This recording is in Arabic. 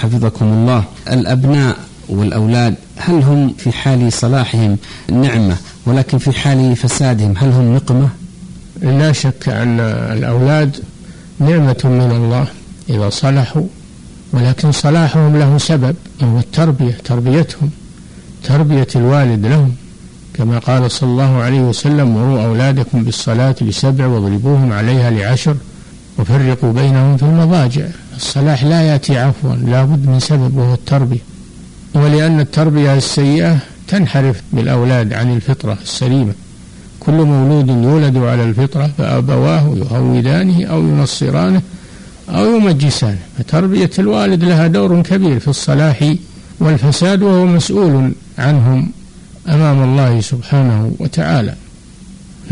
حفظكم الله، الأبناء والأولاد هل هم في حال صلاحهم نعمة، ولكن في حال فسادهم هل هم نقمة؟ لا شك أن الأولاد نعمة من الله إذا صلحوا، ولكن صلاحهم له سبب، وهو تربيتهم، تربية الوالد لهم، كما قال صلى الله عليه وسلم: مروا أولادكم بالصلاة ل7 واضربوهم عليها ل10 وفرقوا بينهم في المضاجع. الصلاح لا يأتي عفوا، لا بد من سبب، وهو التربية. ولأن التربية السيئة تنحرف بالأولاد عن الفطرة السليمة. كل مولود يولد على الفطرة فأبواه يهودانه أو ينصرانه أو يمجسانه. فتربية الوالد لها دور كبير في الصلاح والفساد، وهو مسؤول عنهم أمام الله سبحانه وتعالى.